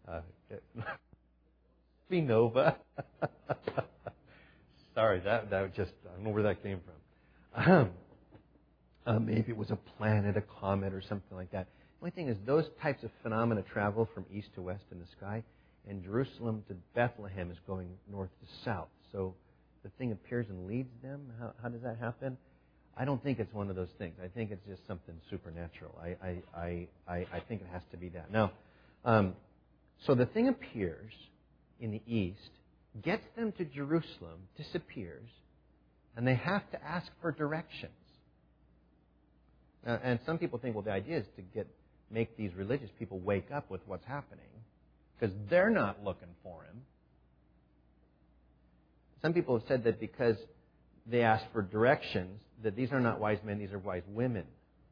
nova. Sorry, that just, I don't know where that came from. Maybe it was a planet, a comet, or something like that. The only thing is, those types of phenomena travel from east to west in the sky, and Jerusalem to Bethlehem is going north to south. So the thing appears and leads them. How does that happen? I don't think it's one of those things. I think it's just something supernatural. I think it has to be that. Now, so the thing appears in the east, gets them to Jerusalem, disappears, and they have to ask for directions. And some people think, well, the idea is to make these religious people wake up with what's happening, because they're not looking for him. Some people have said that because they ask for directions, that these are not wise men, these are wise women.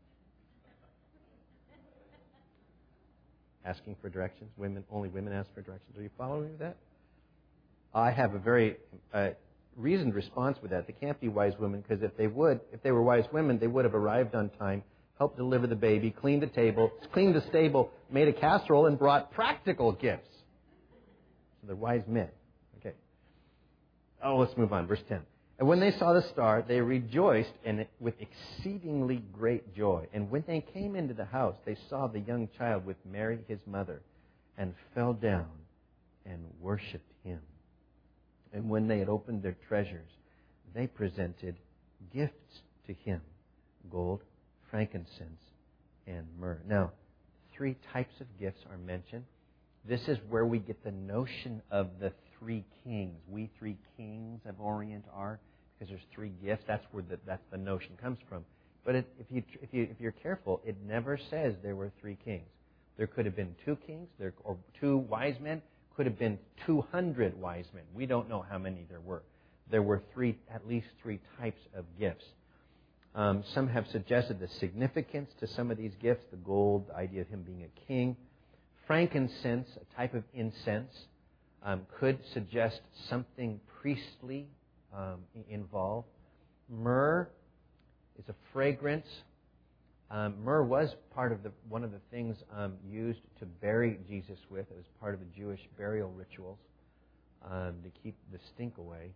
Asking for directions. Only women ask for directions. Are you following with that? I have a very reasoned response with that. They can't be wise women, because if they were wise women, they would have arrived on time, helped deliver the baby, cleaned the stable, made a casserole, and brought practical gifts. So they're wise men. Okay. Oh, let's move on. Verse 10. And when they saw the star, they rejoiced with exceedingly great joy. And when they came into the house, they saw the young child with Mary, his mother, and fell down and worshipped him. And when they had opened their treasures, they presented gifts to him: gold, frankincense, and myrrh. Now, 3 types of gifts are mentioned. This is where we get the notion of the 3 kings. We 3 kings of Orient are, because there's 3 gifts. That's where that's the notion comes from. But if you're careful, it never says there were 3 kings. There could have been 2 kings, or 2 wise men. Could have been 200 wise men. We don't know how many there were. There were at least 3 types of gifts. Some have suggested the significance to some of these gifts: the gold, the idea of him being a king. Frankincense, a type of incense, could suggest something priestly involved. Myrrh is a fragrance. Myrrh was part of one of the things used to bury Jesus with. It was part of the Jewish burial rituals to keep the stink away.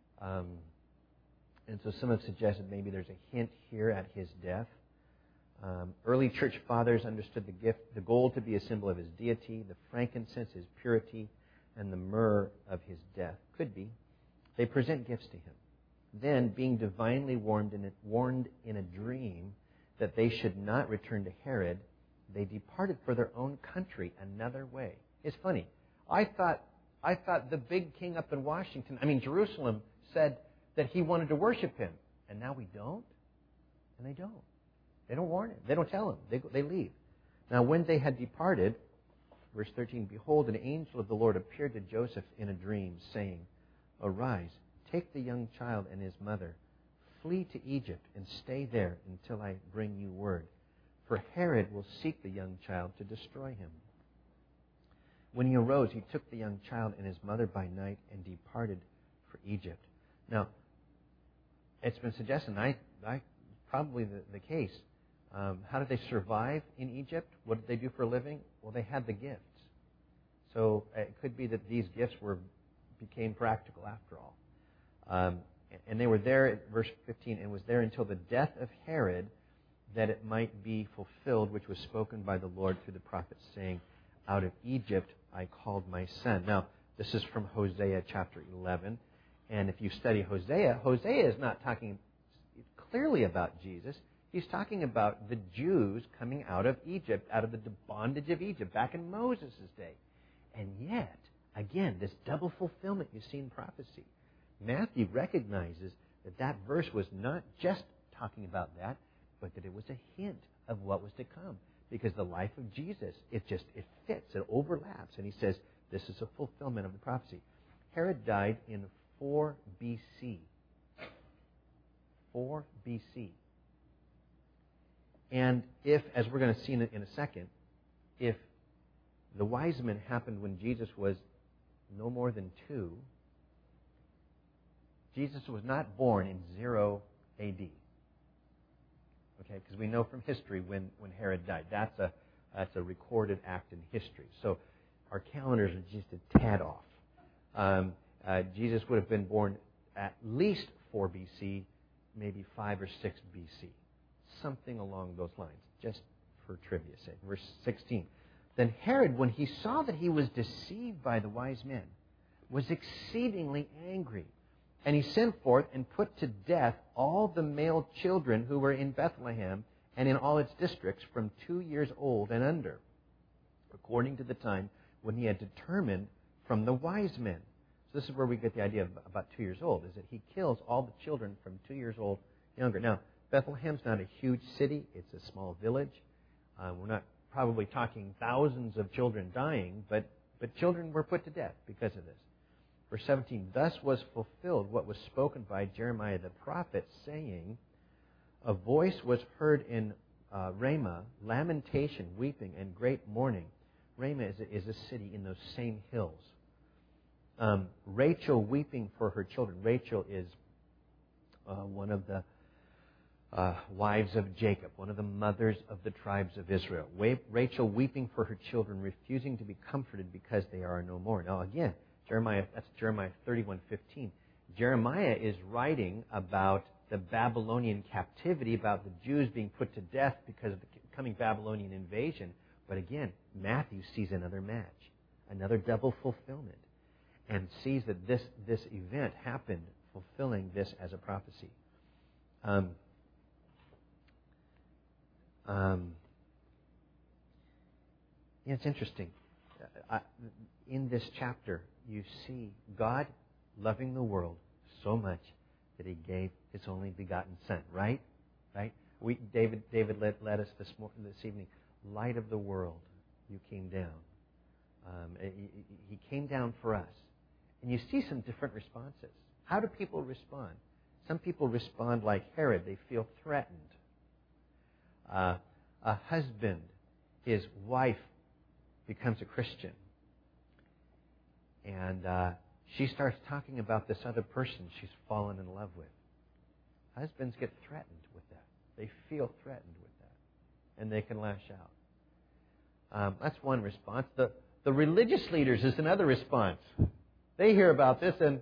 And so some have suggested maybe there's a hint here at his death. Early church fathers understood the gold to be a symbol of his deity, the frankincense his purity, and the myrrh of his death. Could be. They present gifts to him. Then, being divinely warned in a dream that they should not return to Herod, they departed for their own country another way. It's funny. I thought the big king up in Jerusalem, said that he wanted to worship him. And now we don't? And they don't. They don't warn him. They don't tell him. They leave. Now, when they had departed, verse 13, behold, an angel of the Lord appeared to Joseph in a dream, saying, Arise, take the young child and his mother, flee to Egypt and stay there until I bring you word. For Herod will seek the young child to destroy him. When he arose, he took the young child and his mother by night and departed for Egypt. Now, it's been suggested, probably the case. How did they survive in Egypt? What did they do for a living? Well, they had the gifts. So it could be that these gifts became practical after all. And they were there, verse 15, and was there until the death of Herod, that it might be fulfilled, which was spoken by the Lord through the prophets, saying, out of Egypt I called my son. Now, this is from Hosea chapter 11. And if you study Hosea, Hosea is not talking clearly about Jesus. He's talking about the Jews coming out of Egypt, out of the bondage of Egypt, back in Moses' day. And yet, again, this double fulfillment you see in prophecy. Matthew recognizes that that verse was not just talking about that, but that it was a hint of what was to come. Because the life of Jesus, it fits, it overlaps. And he says, this is a fulfillment of the prophecy. Herod died in 4 BC. 4 BC. And if, as we're going to see in a second, if the wise men happened when Jesus was no more than 2, Jesus was not born in 0 AD. Okay, because we know from history when Herod died. That's a recorded act in history. So our calendars are just a tad off. Jesus would have been born at least 4 BC, maybe 5 or 6 BC. Something along those lines, just for trivia's sake. Verse 16. Then Herod, when he saw that he was deceived by the wise men, was exceedingly angry. And he sent forth and put to death all the male children who were in Bethlehem and in all its districts from 2 years old and under, according to the time when he had determined from the wise men. So this is where we get the idea of about 2 years old, is that he kills all the children from 2 years old younger. Now, Bethlehem's not a huge city. It's a small village. We're not probably talking thousands of children dying, but children were put to death because of this. Verse 17, thus was fulfilled what was spoken by Jeremiah the prophet, saying, a voice was heard in Ramah, lamentation, weeping, and great mourning. Ramah is a city in those same hills. Rachel weeping for her children. Rachel is one of the wives of Jacob, one of the mothers of the tribes of Israel. Rachel weeping for her children, refusing to be comforted because they are no more. Now again, that's Jeremiah 31:15. Jeremiah is writing about the Babylonian captivity, about the Jews being put to death because of the coming Babylonian invasion. But again, Matthew sees another match, another double fulfillment, and sees that this event happened, fulfilling this as a prophecy. It's interesting. In this chapter, you see God loving the world so much that He gave His only begotten Son. Right? David led us this evening. Light of the world, you came down. He came down for us, and you see some different responses. How do people respond? Some people respond like Herod. They feel threatened. A husband, his wife becomes a Christian. And she starts talking about this other person she's fallen in love with. Husbands get threatened with that. They feel threatened with that. And they can lash out. That's one response. The religious leaders is another response. They hear about this and,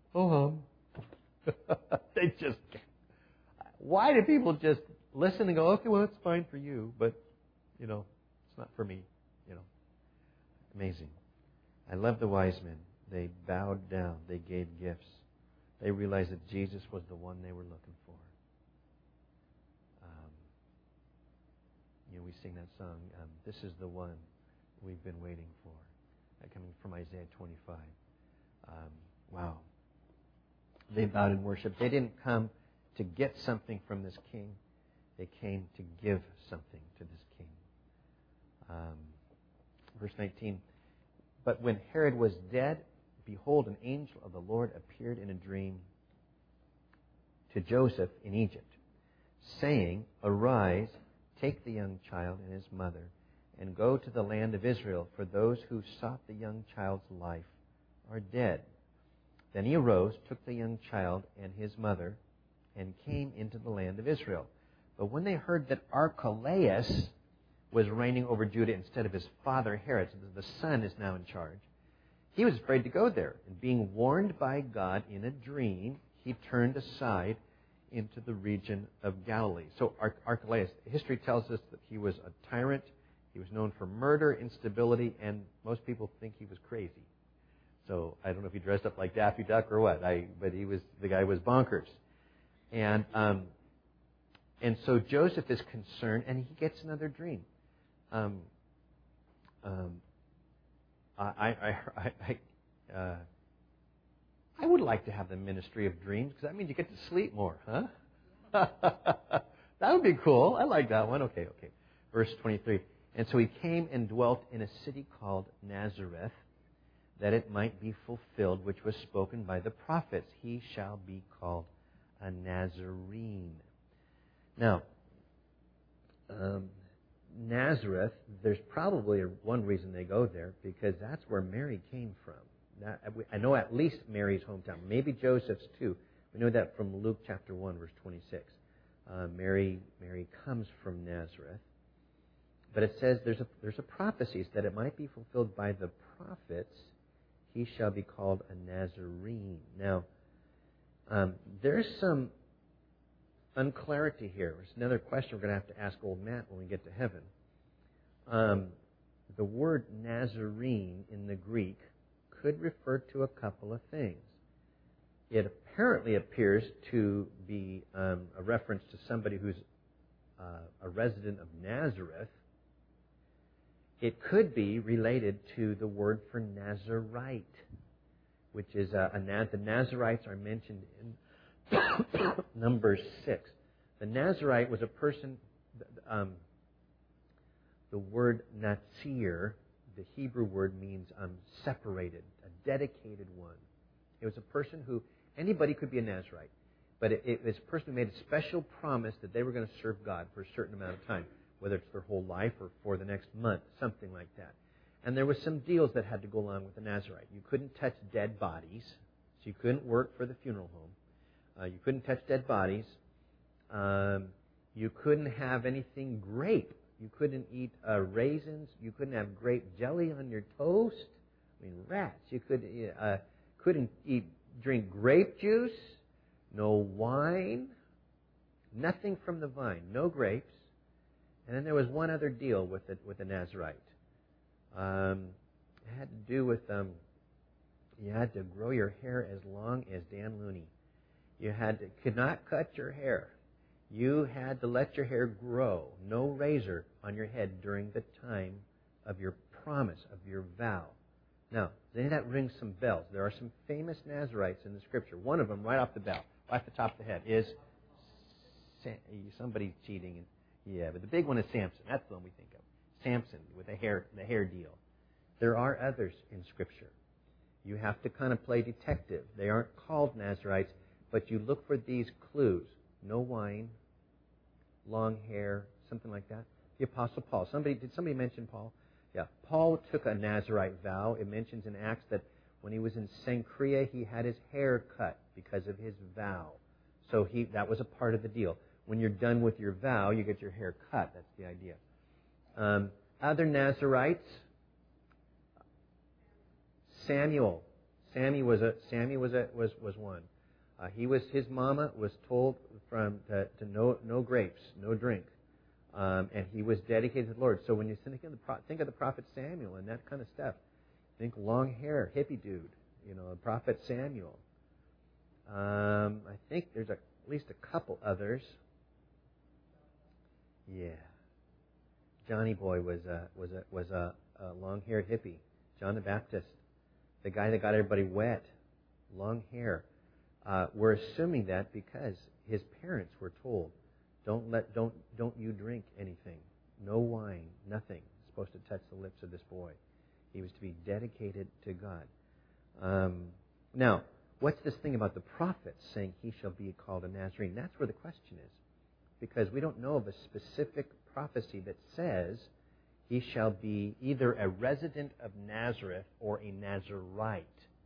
they just, why do people just listen and go, okay, well, it's fine for you, but, it's not for me, Amazing. I love the wise men. They bowed down. They gave gifts. They realized that Jesus was the one they were looking for. We sing that song, this is the one we've been waiting for. Coming from Isaiah 25. Wow. They bowed in worship. They didn't come to get something from this king. They came to give something to this king. Verse 19. But when Herod was dead, behold, an angel of the Lord appeared in a dream to Joseph in Egypt, saying, arise, take the young child and his mother, and go to the land of Israel, for those who sought the young child's life are dead. Then he arose, took the young child and his mother, and came into the land of Israel. But when they heard that Archelaus was reigning over Judah instead of his father Herod, so the son is now in charge, he was afraid to go there. And being warned by God in a dream, he turned aside into the region of Galilee. So Archelaus, history tells us that he was a tyrant. He was known for murder, instability, and most people think he was crazy. So I don't know if he dressed up like Daffy Duck or what, but the guy was bonkers. And so Joseph is concerned, and he gets another dream. I would like to have the ministry of dreams, because that means you get to sleep more, huh? That would be cool. I like that one. Okay. Verse 23. And so he came and dwelt in a city called Nazareth, that it might be fulfilled, which was spoken by the prophets. He shall be called a Nazarene. Now, Nazareth, there's probably one reason they go there, because that's where Mary came from. I know at least Mary's hometown, maybe Joseph's too. We know that from Luke chapter 1, verse 26. Mary comes from Nazareth. But it says there's a prophecy that it might be fulfilled by the prophets. He shall be called a Nazarene. Now, there's some unclarity here. There's another question we're going to have to ask old Matt when we get to heaven. The word Nazarene in the Greek could refer to a couple of things. It apparently appears to be a reference to somebody who's a resident of Nazareth. It could be related to the word for Nazarite, which is the Nazarites are mentioned in Numbers 6. The Nazarite was a person. The word Nazir, the Hebrew word, means separated, a dedicated one. It was a person who, anybody could be a Nazarite, but it was a person who made a special promise that they were going to serve God for a certain amount of time, whether it's their whole life or for the next month, something like that. And there were some deals that had to go along with the Nazarite. You couldn't touch dead bodies, so you couldn't work for the funeral home. You couldn't touch dead bodies. You couldn't have anything grape. You couldn't eat raisins. You couldn't have grape jelly on your toast. I mean, rats. You couldn't drink grape juice. No wine. Nothing from the vine. No grapes. And then there was one other deal with the Nazarite. It had to do with you had to grow your hair as long as Dan Looney. You could not cut your hair. You had to let your hair grow. No razor on your head during the time of your promise, of your vow. Now, then that rings some bells. There are some famous Nazarites in the Scripture. One of them, right off the top of the head, is somebody cheating. Yeah, but the big one is Samson. That's the one we think of. Samson with the hair deal. There are others in Scripture. You have to kind of play detective. They aren't called Nazarites, but you look for these clues. No wine, long hair, something like that. The Apostle Paul. Did somebody mention Paul? Yeah. Paul took a Nazarite vow. It mentions in Acts that when he was in Cenchrea, he had his hair cut because of his vow. So that was a part of the deal. When you're done with your vow, you get your hair cut. That's the idea. Other Nazarites. Samuel. Sammy was one. His mama was told to no grapes, no drink, and he was dedicated to the Lord. So when you think of the prophet Samuel and that kind of stuff, think long hair, hippie dude, the prophet Samuel. I think there's at least a couple others. Yeah, Johnny Boy was a long-haired hippie. John the Baptist, the guy that got everybody wet, long hair. We're assuming that because his parents were told, don't you drink anything, no wine, nothing is supposed to touch the lips of this boy. He was to be dedicated to God. Now, what's this thing about the prophets saying he shall be called a Nazarene? That's where the question is, because we don't know of a specific prophecy that says he shall be either a resident of Nazareth or a Nazarite.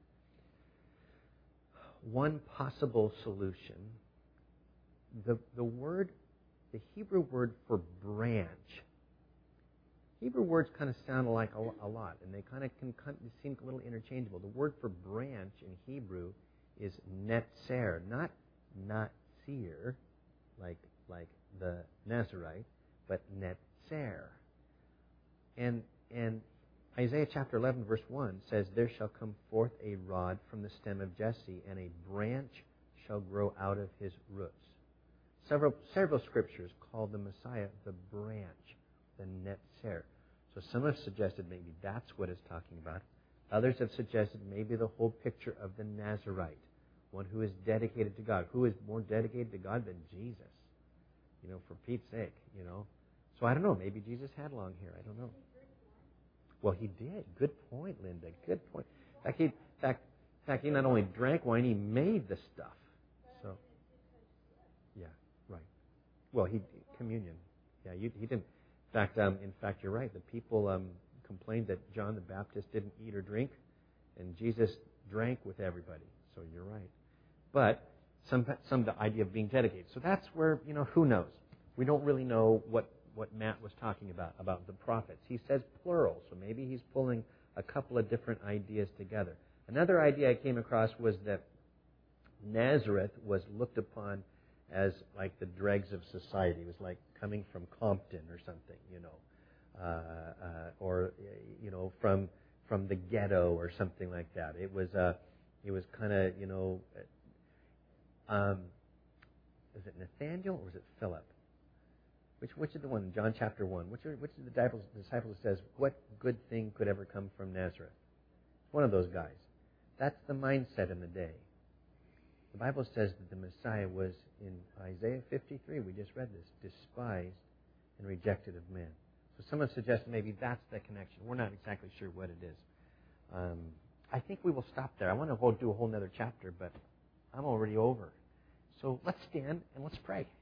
One possible solution, the Hebrew word for branch. Hebrew words kind of sound alike a lot, and they kind of seem a little interchangeable. The word for branch in Hebrew is netzer, not seer, like the Nazarite, but netzer. And Isaiah chapter 11, verse 1 says, "There shall come forth a rod from the stem of Jesse, and a branch shall grow out of his roots." Several scriptures call the Messiah the branch, the netzer. So some have suggested maybe that's what it's talking about. Others have suggested maybe the whole picture of the Nazarite, one who is dedicated to God. Who is more dedicated to God than Jesus? For Pete's sake, So I don't know. Maybe Jesus had long hair. I don't know. Well, he did. Good point, Linda. Good point. In fact, he not only drank wine, he made the stuff. So, yeah, right. Well, communion. Yeah, he didn't. In fact, you're right. The people complained that John the Baptist didn't eat or drink, and Jesus drank with everybody. So you're right. But some the idea of being dedicated. So that's where who knows? We don't really know what Matt was talking about the prophets. He says plural, so maybe he's pulling a couple of different ideas together. Another idea I came across was that Nazareth was looked upon as like the dregs of society. It was like coming from Compton or something, or from the ghetto or something like that. It was kind of is it Nathaniel or was it Philip? Which is the one in John chapter 1? Which is the disciple who says, "What good thing could ever come from Nazareth?" One of those guys. That's the mindset in the day. The Bible says that the Messiah was, in Isaiah 53, we just read this, despised and rejected of men. So someone suggests maybe that's the connection. We're not exactly sure what it is. I think we will stop there. I want to do a whole other chapter, but I'm already over. So let's stand and let's pray.